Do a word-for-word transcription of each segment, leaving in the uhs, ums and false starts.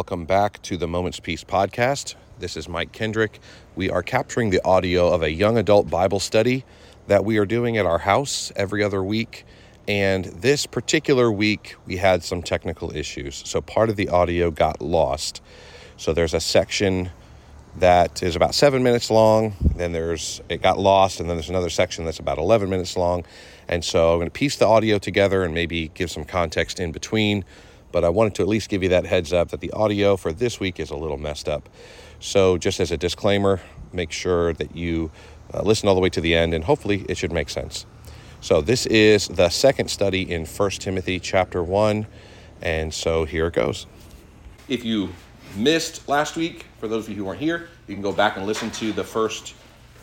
welcome back to the Moments Peace podcast. This is Mike Kendrick. We are capturing the audio of a young adult Bible study that we are doing at our house every other week. And this particular week, we had some technical issues. So part of the audio got lost. So there's a section that is about seven minutes long. Then there's, it got lost. And then there's another section that's about eleven minutes long. And so I'm going to piece the audio together and maybe give some context in between. But I wanted to at least give you that heads up that the audio for this week is a little messed up. So just as a disclaimer, make sure that you uh, listen all the way to the end, and hopefully it should make sense. So this is the second study in First Timothy chapter one, and so here it goes. If you missed last week, for those of you who weren't here, you can go back and listen to the first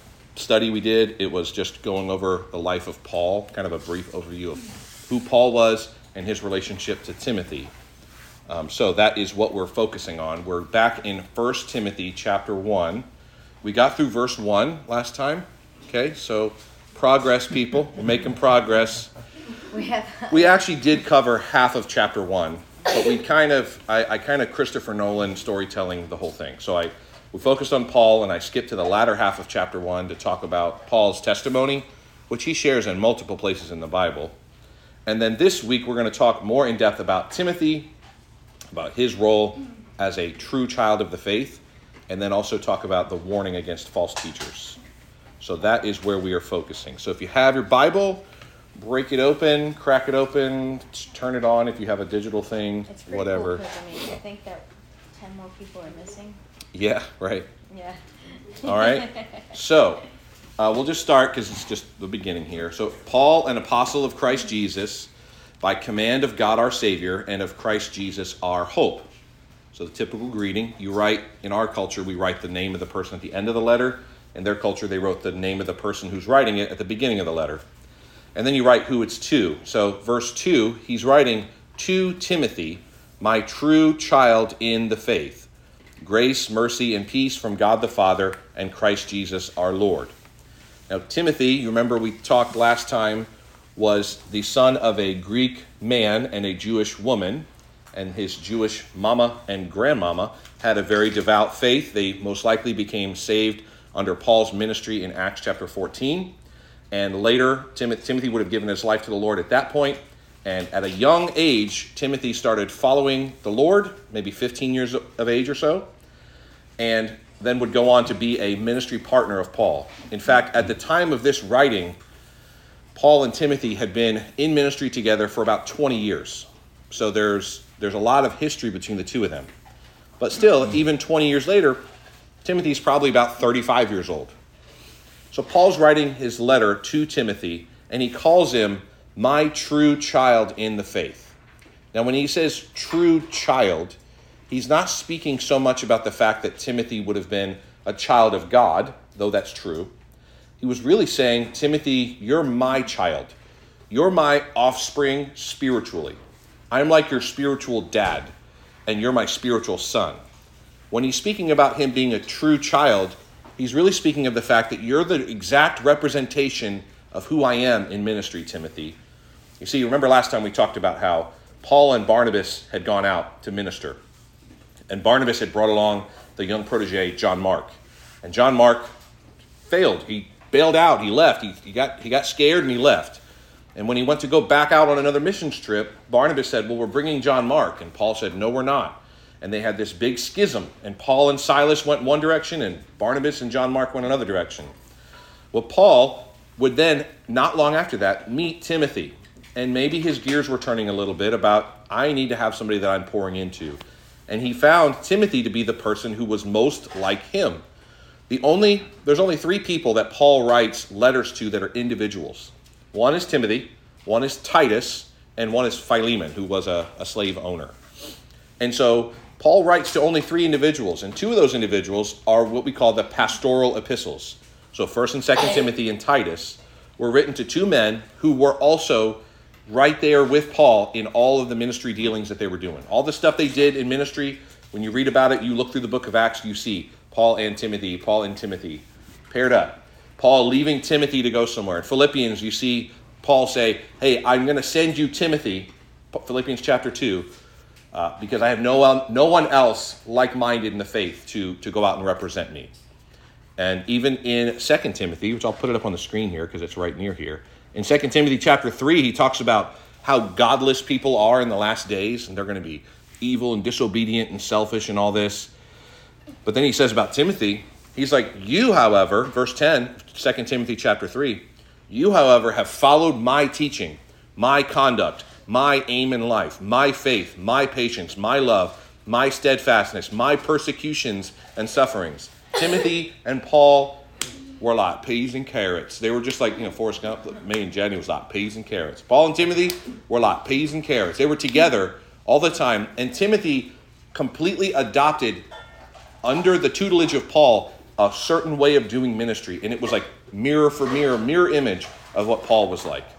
study we did. It was just going over the life of Paul, kind of a brief overview of who Paul was and his relationship to Timothy. Um, so that is what we're focusing on. We're back in First Timothy chapter one. We got through verse one last time. Okay, so progress, people. We're making progress. We have. We actually did cover half of chapter one, but we kind of, I, I kind of Christopher Nolan storytelling the whole thing. So I, we focused on Paul, and I skipped to the latter half of chapter one to talk about Paul's testimony, which he shares in multiple places in the Bible. And then this week, we're going to talk more in depth about Timothy, about his role as a true child of the faith, and then also talk about the warning against false teachers. So that is where we are focusing. So if you have your Bible, break it open, crack it open, turn it on if you have a digital thing, It's pretty whatever. Cool I mean, I think that ten more people are missing. Yeah, right. Yeah. All right. So uh, we'll just start because it's just the beginning here. So Paul, an apostle of Christ Jesus, by command of God our Savior and of Christ Jesus our hope. So the typical greeting, you write, in our culture, we write the name of the person at the end of the letter. In their culture, they wrote the name of the person who's writing it at the beginning of the letter. And then you write who it's to. So verse two, he's writing, to Timothy, my true child in the faith. Grace, mercy, and peace from God the Father and Christ Jesus our Lord. Now Timothy, you remember we talked last time, was the son of a Greek man and a Jewish woman, and his Jewish mama and grandmama had a very devout faith. They most likely became saved under Paul's ministry in Acts chapter fourteen, and later Tim- Timothy would have given his life to the Lord at that point, and at a young age, Timothy started following the Lord, maybe fifteen years of age or so, and then would go on to be a ministry partner of Paul. In fact, at the time of this writing, Paul and Timothy had been in ministry together for about twenty years. So there's there's a lot of history between the two of them. But still, even twenty years later, Timothy's probably about thirty-five years old. So Paul's writing his letter to Timothy, and he calls him my true child in the faith. Now, when he says true child, he's not speaking so much about the fact that Timothy would have been a child of God, though that's true. He was really saying, Timothy, you're my child. You're my offspring spiritually. I'm like your spiritual dad, and you're my spiritual son. When he's speaking about him being a true child, he's really speaking of the fact that you're the exact representation of who I am in ministry, Timothy. You see, remember last time we talked about how Paul and Barnabas had gone out to minister, and Barnabas had brought along the young protege, John Mark. And John Mark failed. He bailed out. He left. He, he got he got scared and he left. And when he went to go back out on another missions trip, Barnabas said, well, we're bringing John Mark. And Paul said, no, we're not. And they had this big schism. And Paul and Silas went one direction, and Barnabas and John Mark went another direction. Well, Paul would then, not long after that, meet Timothy. And maybe his gears were turning a little bit about, I need to have somebody that I'm pouring into. And he found Timothy to be the person who was most like him. The only There's only three people that Paul writes letters to that are individuals. One is Timothy, one is Titus, and one is Philemon, who was a, a slave owner. And so Paul writes to only three individuals, and two of those individuals are what we call the pastoral epistles. So First and Second Timothy and Titus were written to two men who were also right there with Paul in all of the ministry dealings that they were doing. All the stuff they did in ministry, when you read about it, you look through the book of Acts, you see Paul and Timothy, Paul and Timothy paired up. Paul leaving Timothy to go somewhere. In Philippians, you see Paul say, hey, I'm going to send you Timothy, Philippians chapter two, uh, because I have no one, no one else like-minded in the faith to, to go out and represent me. And even in Second Timothy, which I'll put it up on the screen here because it's right near here, in Second Timothy chapter three, he talks about how godless people are in the last days, and they're going to be evil and disobedient and selfish and all this. But then he says about Timothy, he's like, you, however, verse ten, Second Timothy chapter three, you, however, have followed my teaching, my conduct, my aim in life, my faith, my patience, my love, my steadfastness, my persecutions and sufferings. Timothy and Paul were like peas and carrots. They were just like, you know, Forrest Gump, me and Jenny was like peas and carrots. Paul and Timothy were like peas and carrots. They were together all the time. And Timothy completely adopted, under the tutelage of Paul, a certain way of doing ministry. And it was like mirror for mirror, mirror image of what Paul was like.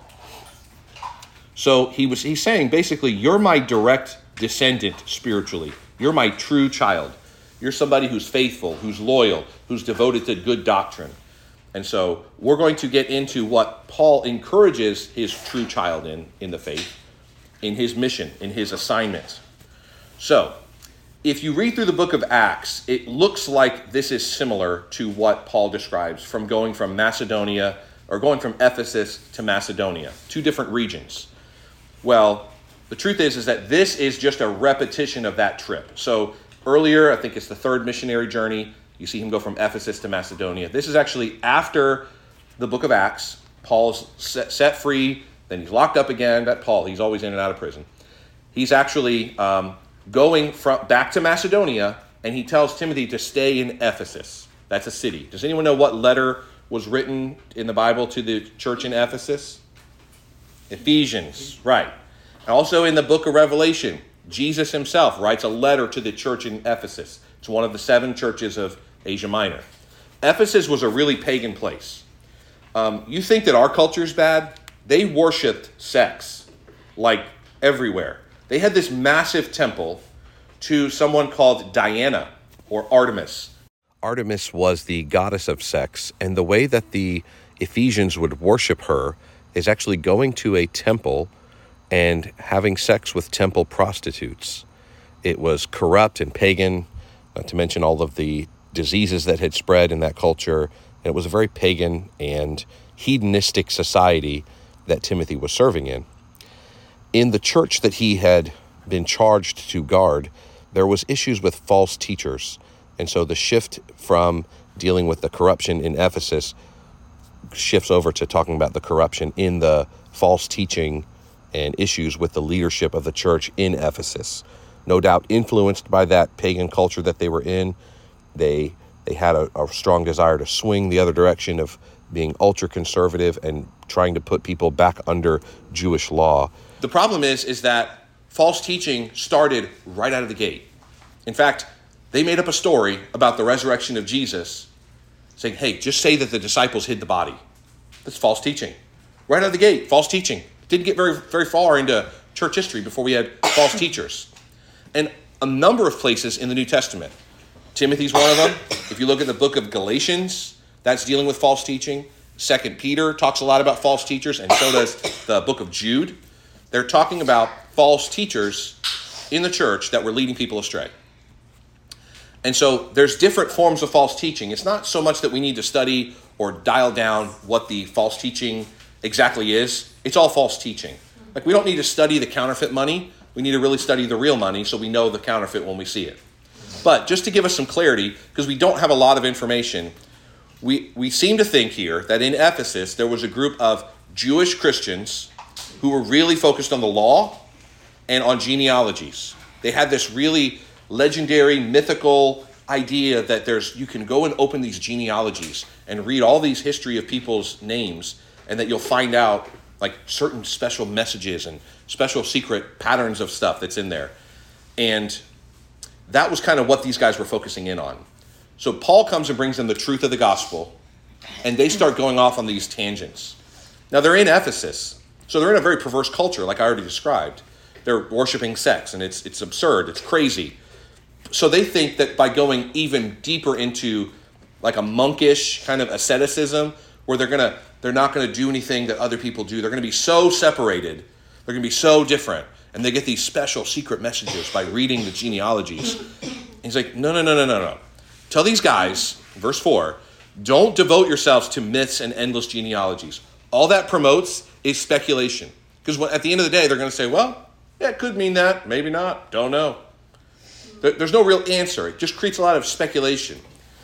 So he was he's saying, basically, you're my direct descendant spiritually. You're my true child. You're somebody who's faithful, who's loyal, who's devoted to good doctrine. And so we're going to get into what Paul encourages his true child in, in the faith, in his mission, in his assignment. So if you read through the book of Acts, it looks like this is similar to what Paul describes from going from Macedonia, or going from Ephesus to Macedonia, two different regions. Well, the truth is, is that this is just a repetition of that trip. So earlier, I think it's the third missionary journey, you see him go from Ephesus to Macedonia. This is actually after the book of Acts. Paul's set, set free, then he's locked up again. That Paul, he's always in and out of prison. He's actually um, going from back to Macedonia, and he tells Timothy to stay in Ephesus. That's a city. Does anyone know what letter was written in the Bible to the church in Ephesus? Ephesians, right. And also in the book of Revelation, Jesus himself writes a letter to the church in Ephesus. It's one of the seven churches of Asia Minor. Ephesus was a really pagan place. Um, you think that our culture is bad? They worshipped sex, like everywhere. They had this massive temple to someone called Diana or Artemis. Artemis was the goddess of sex, and the way that the Ephesians would worship her is actually going to a temple and having sex with temple prostitutes. It was corrupt and pagan, not to mention all of the diseases that had spread in that culture. And it was a very pagan and hedonistic society that Timothy was serving in. In the church that he had been charged to guard, there was issues with false teachers. And so the shift from dealing with the corruption in Ephesus shifts over to talking about the corruption in the false teaching and issues with the leadership of the church in Ephesus. No doubt influenced by that pagan culture that they were in, they they had a, a strong desire to swing the other direction of being ultra-conservative and trying to put people back under Jewish law. The problem is, is that false teaching started right out of the gate. In fact, they made up a story about the resurrection of Jesus, saying, hey, just say that the disciples hid the body. That's false teaching. Right out of the gate, false teaching. Didn't get very, very far into church history before we had false teachers. And a number of places in the New Testament. Timothy's one of them. If you look at the book of Galatians, that's dealing with false teaching. Second Peter talks a lot about false teachers, and so does the book of Jude. They're talking about false teachers in the church that were leading people astray. And so there's different forms of false teaching. It's not so much that we need to study or dial down what the false teaching exactly is. It's all false teaching. Like, we don't need to study the counterfeit money. We need to really study the real money so we know the counterfeit when we see it. But just to give us some clarity, because we don't have a lot of information, we, we seem to think here that in Ephesus there was a group of Jewish Christians who were really focused on the law and on genealogies. They had this really legendary, mythical idea that there's you can go and open these genealogies and read all these history of people's names, and that you'll find out like certain special messages and special secret patterns of stuff that's in there. And that was kind of what these guys were focusing in on. So Paul comes and brings them the truth of the gospel, and they start going off on these tangents. Now, they're in Ephesus, so they're in a very perverse culture, like I already described. They're worshiping sex, and it's it's absurd, it's crazy. So they think that by going even deeper into like a monkish kind of asceticism, where they're gonna they're not gonna do anything that other people do, they're gonna be so separated, they're gonna be so different, And they get these special secret messages by reading the genealogies. And he's like, no, no, no, no, no, no. Tell these guys, verse four, don't devote yourselves to myths and endless genealogies. All that promotes is speculation. Because at the end of the day, they're going to say, well, yeah, it could mean that. Maybe not. Don't know. There's no real answer. It just creates a lot of speculation.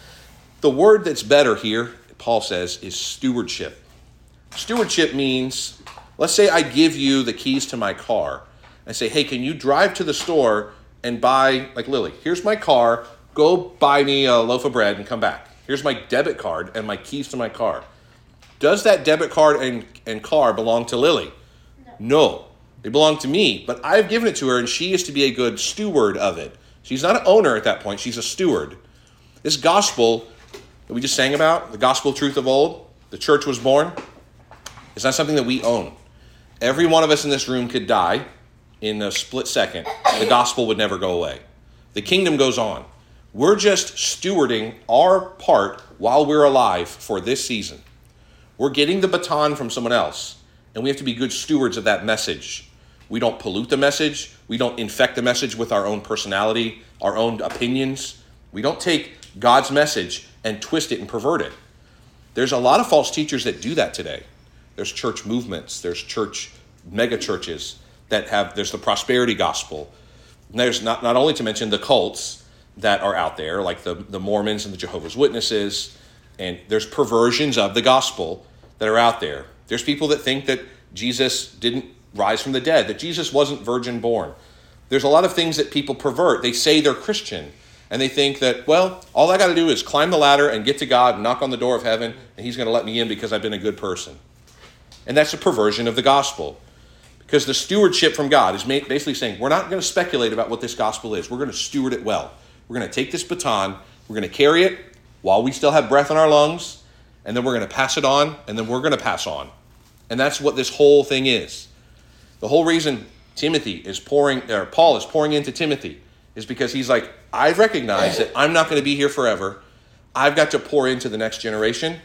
The word that's better here, Paul says, is stewardship. Stewardship means, let's say I give you the keys to my car. I say, hey, can you drive to the store and buy, like Lily, here's my car. Go buy me a loaf of bread and come back. Here's my debit card and my keys to my car. Does that debit card and, and car belong to Lily? No. No. They belong to me, but I've given it to her and she is to be a good steward of it. She's not an owner at that point. She's a steward. This gospel that we just sang about, the gospel truth of old, the church was born, it's not something that we own. Every one of us in this room could die in a split second. The gospel would never go away. The kingdom goes on. We're just stewarding our part while we're alive for this season. We're getting the baton from someone else, and we have to be good stewards of that message. We don't pollute the message. We don't infect the message with our own personality, our own opinions. We don't take God's message and twist it and pervert it. There's a lot of false teachers that do that today. There's church movements. There's church mega churches that have, there's the prosperity gospel. And there's not, not only to mention the cults that are out there, like the, the Mormons and the Jehovah's Witnesses, and there's perversions of the gospel that are out there. There's people that think that Jesus didn't rise from the dead, that Jesus wasn't virgin born. There's a lot of things that people pervert. They say they're Christian, and they think that, well, all I got to do is climb the ladder and get to God and knock on the door of heaven, and he's going to let me in because I've been a good person. And that's a perversion of the gospel. Because the stewardship from God is basically saying, we're not going to speculate about what this gospel is. We're going to steward it well. We're going to take this baton, we're going to carry it while we still have breath in our lungs, and then we're going to pass it on, and then we're going to pass on. And that's what this whole thing is. The whole reason Timothy is pouring, or Paul is pouring into Timothy, is because he's like, I've recognized that I'm not going to be here forever. I've got to pour into the next generation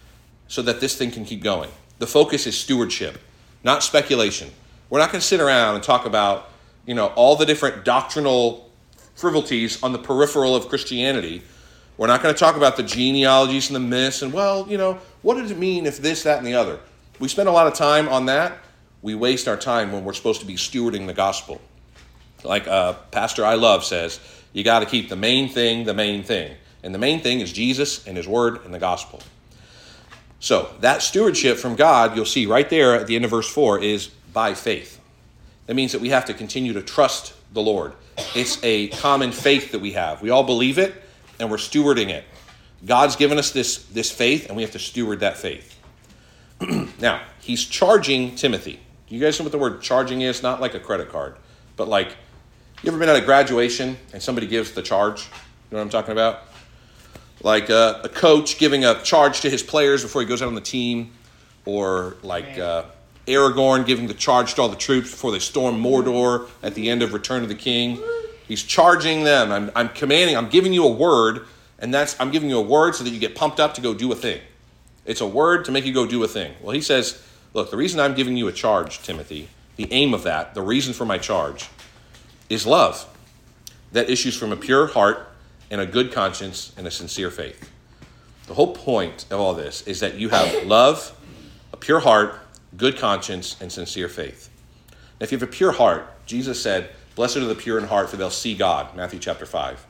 so that this thing can keep going. The focus is stewardship, not speculation. We're not going to sit around and talk about, you know, all the different doctrinal frivolities on the peripheral of Christianity. We're not going to talk about the genealogies and the myths and, well, you know, what does it mean if this, that, and the other? We spend a lot of time on that. We waste our time when we're supposed to be stewarding the gospel. Like uh, Pastor I Love says, you got to keep the main thing the main thing. And the main thing is Jesus and his word and the gospel. So that stewardship from God, you'll see right there at the end of verse four, is by faith. That means that we have to continue to trust the Lord. It's a common faith that we have. We all believe it, and we're stewarding it. God's given us this, this faith, and we have to steward that faith. Now, he's charging Timothy. Do you guys know what the word charging is? Not like a credit card, but like, you ever been at a graduation and somebody gives the charge? You know what I'm talking about? Like a, a coach giving a charge to his players before he goes out on the team, or like uh, Aragorn giving the charge to all the troops before they storm Mordor at the end of Return of the King. He's charging them. I'm, I'm commanding, I'm giving you a word, and that's I'm giving you a word so that you get pumped up to go do a thing. It's a word to make you go do a thing. Well, he says, look, the reason I'm giving you a charge, Timothy, the aim of that, the reason for my charge, is love that issues from a pure heart and a good conscience and a sincere faith. The whole point of all this is that you have love, a pure heart, good conscience, and sincere faith. Now, if you have a pure heart, Jesus said, blessed are the pure in heart, for they'll see God, Matthew chapter five.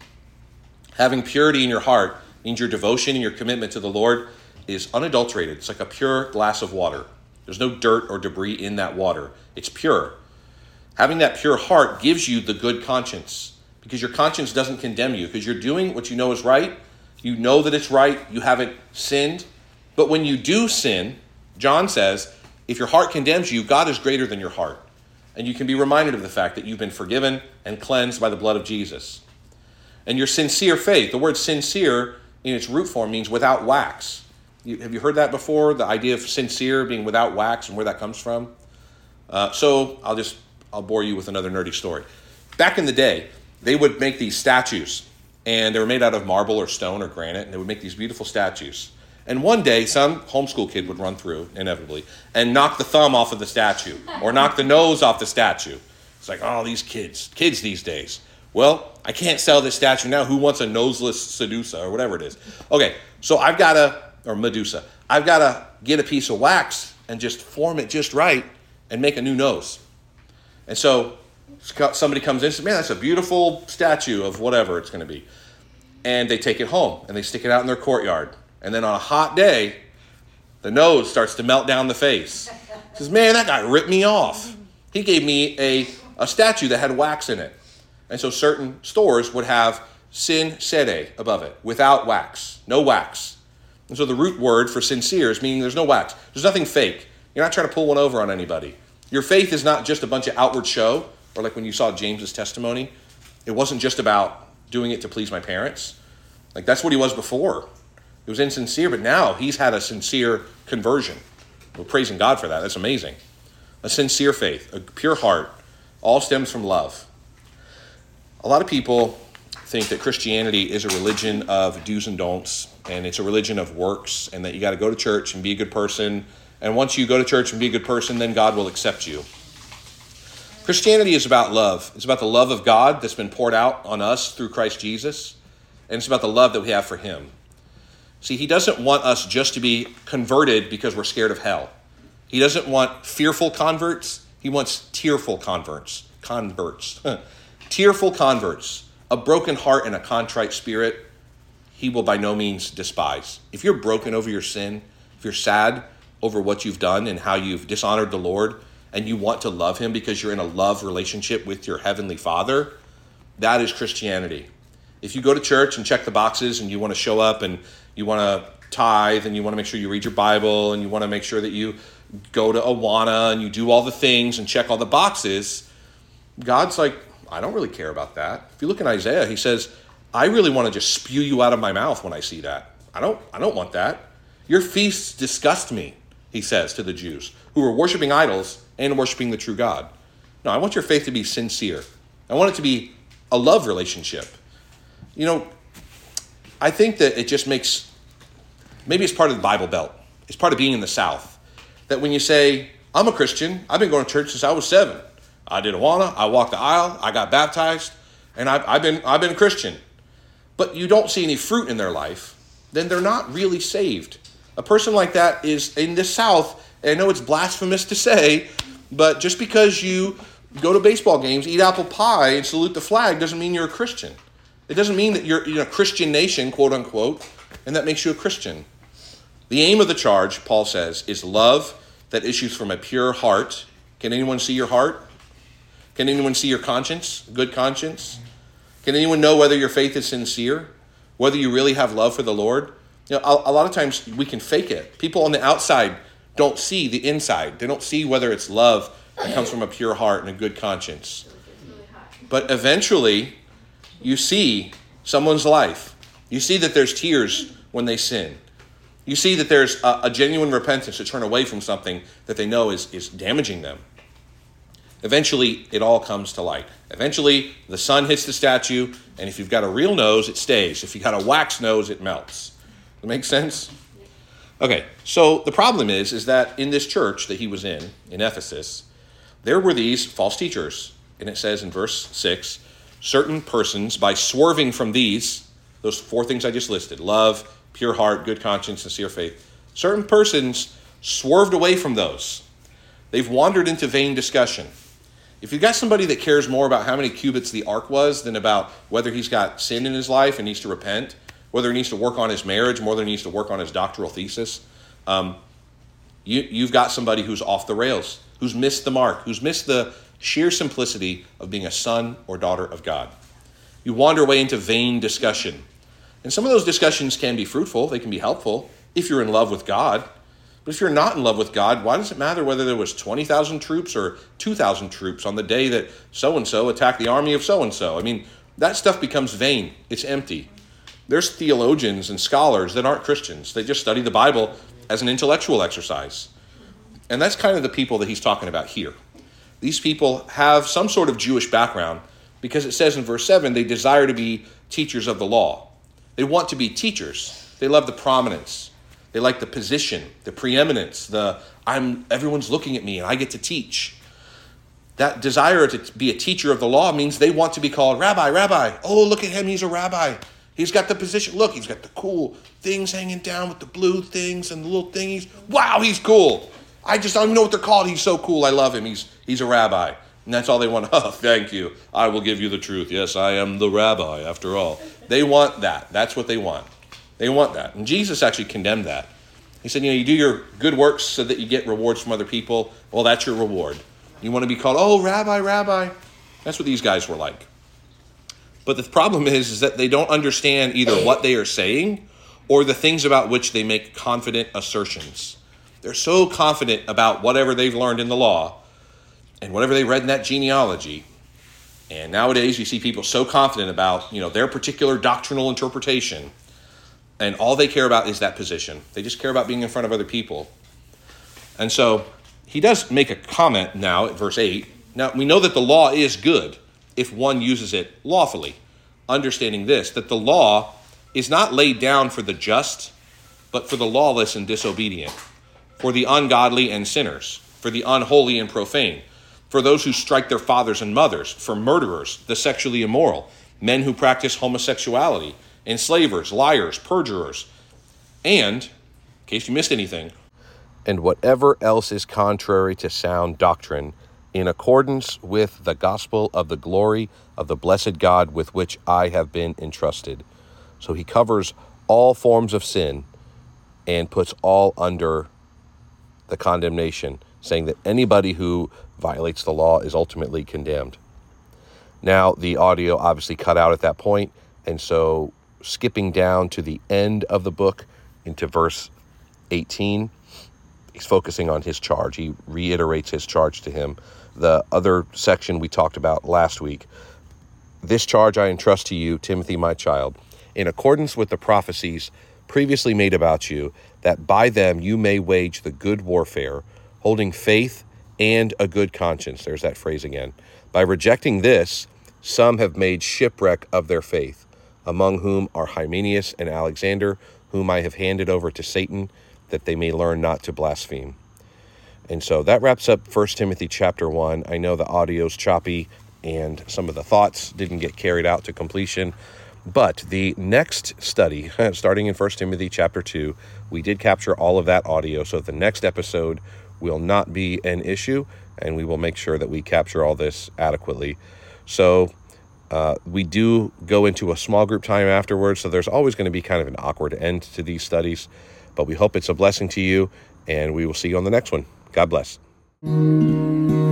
Having purity in your heart means your devotion and your commitment to the Lord is unadulterated. It's like a pure glass of water. There's no dirt or debris in that water. It's pure. Having that pure heart gives you the good conscience, because your conscience doesn't condemn you, because you're doing what you know is right. You know that it's right. You haven't sinned. But when you do sin, John says, if your heart condemns you, God is greater than your heart. And you can be reminded of the fact that you've been forgiven and cleansed by the blood of Jesus. And your sincere faith, the word sincere in its root form means without wax. You, have you heard that before? The idea of sincere being without wax and where that comes from? Uh, so I'll just, I'll bore you with another nerdy story. Back in the day, they would make these statues, and they were made out of marble or stone or granite, and they would make these beautiful statues. And one day, some homeschool kid would run through, inevitably, and knock the thumb off of the statue, or knock the nose off the statue. It's like, oh, these kids, kids these days. Well, I can't sell this statue now. Who wants a noseless sedusa or whatever it is? Okay, so I've got to, or Medusa, I've got to get a piece of wax and just form it just right and make a new nose. And so somebody comes in and says, man, that's a beautiful statue of whatever it's going to be. And they take it home and they stick it out in their courtyard. And then on a hot day, the nose starts to melt down the face. He says, man, that guy ripped me off. He gave me a, a statue that had wax in it. And so certain stores would have sin sere above it, without wax, no wax. And so the root word for sincere is meaning there's no wax. There's nothing fake. You're not trying to pull one over on anybody. Your faith is not just a bunch of outward show, or like when you saw James's testimony, it wasn't just about doing it to please my parents. Like that's what he was before. He was insincere, but now he's had a sincere conversion. We're praising God for that. That's amazing. A sincere faith, a pure heart, all stems from love. A lot of people think that Christianity is a religion of do's and don'ts, and it's a religion of works, and that you got to go to church and be a good person. And once you go to church and be a good person, then God will accept you. Christianity is about love. It's about the love of God that's been poured out on us through Christ Jesus, and it's about the love that we have for him. See, he doesn't want us just to be converted because we're scared of hell. He doesn't want fearful converts. He wants tearful converts. Converts. Tearful converts. A broken heart and a contrite spirit, he will by no means despise. If you're broken over your sin, if you're sad over what you've done and how you've dishonored the Lord, and you want to love him because you're in a love relationship with your heavenly Father, that is Christianity. If you go to church and check the boxes and you want to show up and you want to tithe and you want to make sure you read your Bible and you want to make sure that you go to Awana and you do all the things and check all the boxes, God's like, I don't really care about that. If you look in Isaiah, he says, I really want to just spew you out of my mouth when I see that. I don't, I don't want that. Your feasts disgust me, he says to the Jews, who are worshiping idols and worshiping the true God. No, I want your faith to be sincere. I want it to be a love relationship. You know, I think that it just makes, maybe it's part of the Bible Belt. It's part of being in the South. That when you say, I'm a Christian, I've been going to church since I was seven. I did Awana, I walked the aisle, I got baptized, and I've, I've been I've been a Christian. But you don't see any fruit in their life, then they're not really saved. A person like that is in the South, and I know it's blasphemous to say, but just because you go to baseball games, eat apple pie, and salute the flag doesn't mean you're a Christian. It doesn't mean that you're in a Christian nation, quote unquote, and that makes you a Christian. The aim of the charge, Paul says, is love that issues from a pure heart. Can anyone see your heart? Can anyone see your conscience, good conscience? Can anyone know whether your faith is sincere? Whether you really have love for the Lord? You know, a, a lot of times we can fake it. People on the outside don't see the inside. They don't see whether it's love that comes from a pure heart and a good conscience. But eventually, you see someone's life. You see that there's tears when they sin. You see that there's a, a genuine repentance to turn away from something that they know is, is damaging them. Eventually, it all comes to light. Eventually, the sun hits the statue, and if you've got a real nose, it stays. If you've got a wax nose, it melts. Does that make sense? Okay, so the problem is, is that in this church that he was in, in Ephesus, there were these false teachers. And it says in verse six, certain persons, by swerving from these, those four things I just listed, love, pure heart, good conscience, sincere faith, certain persons swerved away from those. They've wandered into vain discussion. If you've got somebody that cares more about how many cubits the ark was than about whether he's got sin in his life and needs to repent, whether he needs to work on his marriage more than he needs to work on his doctoral thesis, um, you, you've got somebody who's off the rails, who's missed the mark, who's missed the sheer simplicity of being a son or daughter of God. You wander away into vain discussion. And some of those discussions can be fruitful, they can be helpful if you're in love with God. But if you're not in love with God, why does it matter whether there was twenty thousand troops or two thousand troops on the day that so-and-so attacked the army of so-and-so? I mean, that stuff becomes vain. It's empty. There's theologians and scholars that aren't Christians. They just study the Bible as an intellectual exercise. And that's kind of the people that he's talking about here. These people have some sort of Jewish background because it says in verse seven, they desire to be teachers of the law. They want to be teachers. They love the prominence. They like the position, the preeminence, the I'm everyone's looking at me and I get to teach. that desire to be a teacher of the law means they want to be called rabbi, rabbi. Oh, look at him, he's a rabbi. He's got the position. Look, he's got the cool things hanging down with the blue things and the little thingies. Wow, he's cool. I just don't even know what they're called. He's so cool. I love him. He's he's a rabbi. And that's all they want. Oh, thank you. I will give you the truth. Yes, I am the rabbi after all. They want that. That's what they want. They want that. And Jesus actually condemned that. He said, you know, you do your good works so that you get rewards from other people. Well, that's your reward. You want to be called, oh, rabbi, rabbi. That's what these guys were like. But the problem is, is that they don't understand either what they are saying or the things about which they make confident assertions. They're so confident about whatever they've learned in the law and whatever they read in that genealogy. And nowadays you see people so confident about, you know, their particular doctrinal interpretation, and all they care about is that position. They just care about being in front of other people. And so he does make a comment now at verse eight. Now, we know that the law is good if one uses it lawfully, understanding this, that the law is not laid down for the just, but for the lawless and disobedient, for the ungodly and sinners, for the unholy and profane, for those who strike their fathers and mothers, for murderers, the sexually immoral, men who practice homosexuality, enslavers, liars, perjurers, and, in case you missed anything, and whatever else is contrary to sound doctrine, in accordance with the gospel of the glory of the blessed God with which I have been entrusted. So he covers all forms of sin and puts all under the condemnation, saying that anybody who violates the law is ultimately condemned. Now, the audio obviously cut out at that point, and so skipping down to the end of the book into verse eighteen, he's focusing on his charge. He reiterates his charge to him. The other section we talked about last week, this charge I entrust to you, Timothy, my child, in accordance with the prophecies previously made about you, that by them you may wage the good warfare, holding faith and a good conscience. There's that phrase again. By rejecting this, some have made shipwreck of their faith, among whom are Hymenaeus and Alexander, whom I have handed over to Satan, that they may learn not to blaspheme. And so that wraps up First Timothy chapter one. I know the audio's choppy and some of the thoughts didn't get carried out to completion. But the next study, starting in First Timothy chapter two, we did capture all of that audio. So the next episode will not be an issue, and we will make sure that we capture all this adequately. So uh, we do go into a small group time afterwards, so there's always going to be kind of an awkward end to these studies. But we hope it's a blessing to you, and we will see you on the next one. God bless.